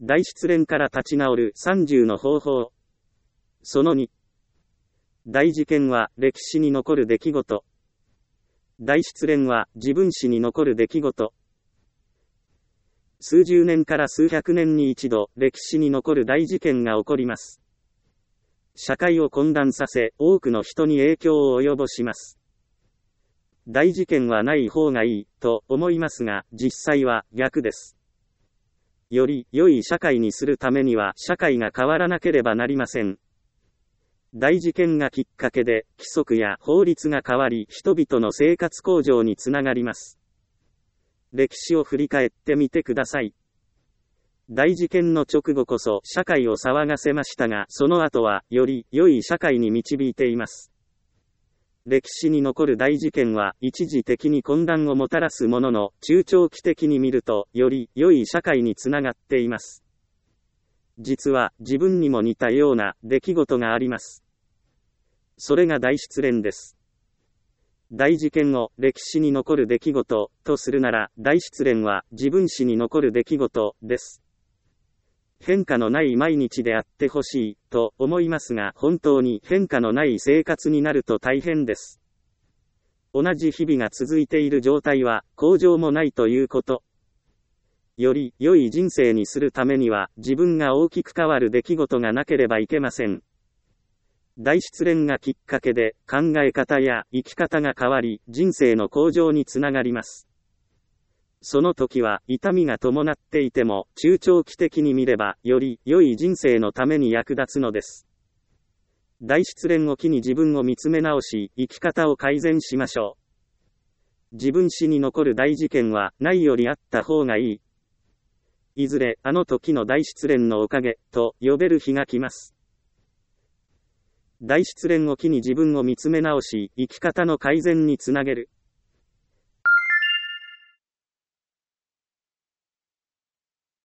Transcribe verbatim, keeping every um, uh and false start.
大失恋から立ち直るさんじゅうの方法。そのに。大事件は歴史に残る出来事。大失恋は自分史に残る出来事。数十年から数百年に一度、歴史に残る大事件が起こります。社会を混乱させ、多くの人に影響を及ぼします。大事件はない方がいい、と思いますが、実際は逆です。より良い社会にするためには、社会が変わらなければなりません。大事件がきっかけで、規則や法律が変わり、人々の生活向上につながります。歴史を振り返ってみてください。大事件の直後こそ社会を騒がせましたが、その後はより良い社会に導いています。歴史に残る大事件は一時的に混乱をもたらすものの、中長期的に見るとより良い社会につながっています。実は自分にも似たような出来事があります。それが大失恋です。大事件を歴史に残る出来事とするなら、大失恋は自分史に残る出来事です。変化のない毎日であってほしいと思いますが、本当に変化のない生活になると大変です。同じ日々が続いている状態は向上もないということ。より良い人生にするためには、自分が大きく変わる出来事がなければいけません。大失恋がきっかけで考え方や生き方が変わり、人生の向上につながります。その時は痛みが伴っていても、中長期的に見ればより良い人生のために役立つのです。大失恋を機に自分を見つめ直し、生き方を改善しましょう。自分史に残る大事件はないよりあった方がいい。いずれあの時の大失恋のおかげと呼べる日が来ます。大失恋を機に自分を見つめ直し、生き方の改善につなげる。